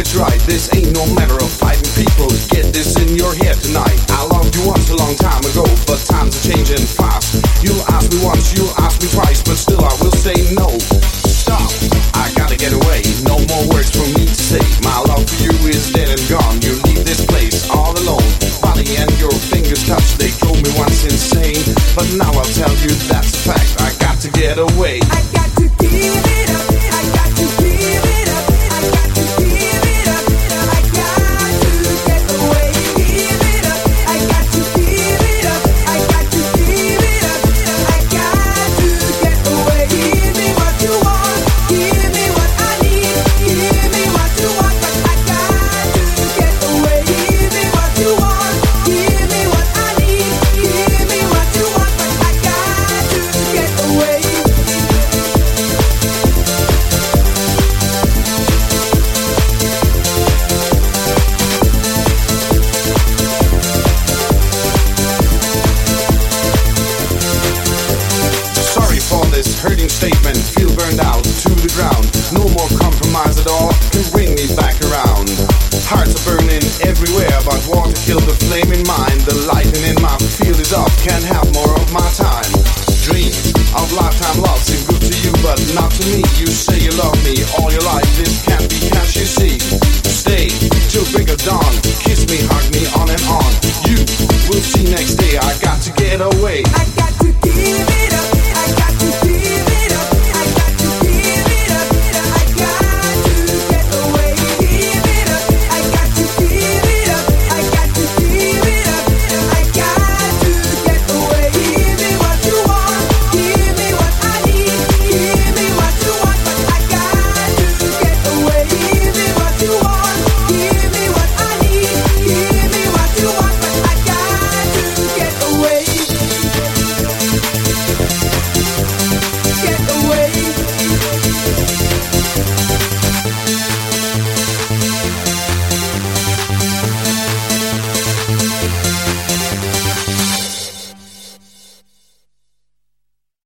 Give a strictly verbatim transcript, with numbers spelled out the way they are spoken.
right, this ain't no matter of fighting people. Get this in your head tonight. I loved you once a long time ago, but times are changing fast. You'll ask me once, you'll ask me twice, but still I will say no. Stop, I gotta get away. No more words for me to say. My love for you is dead and gone. You leave this place all alone. Body and your fingers touch, they drove me once insane. But now I'll tell you that's a fact. I got to get away. I got to give it up. I got to give it up. I got to give it up. I got to get away. Give it up. I got to give it up. I got to give it up. I got to get away. Give me what you want. Give me what I need. Give me what you want. But I got to get away. Give me what you want. Give me what I need. Give me what you want. But I got to get away. Sorry for this hurting statement. Feel burned out to the ground. No more compromise at all can bring me back around. Hearts are burning everywhere, but water killed the flame in mine. The lightning in my field is off. Can't have more of my time. Dreams of lifetime love seem good to you, but not to me. You say you love me all your life. This can't be, can't you see? Stay till break of dawn. Kiss me, hug me, on and on. You will see next day. I got to get away. I got to give it up.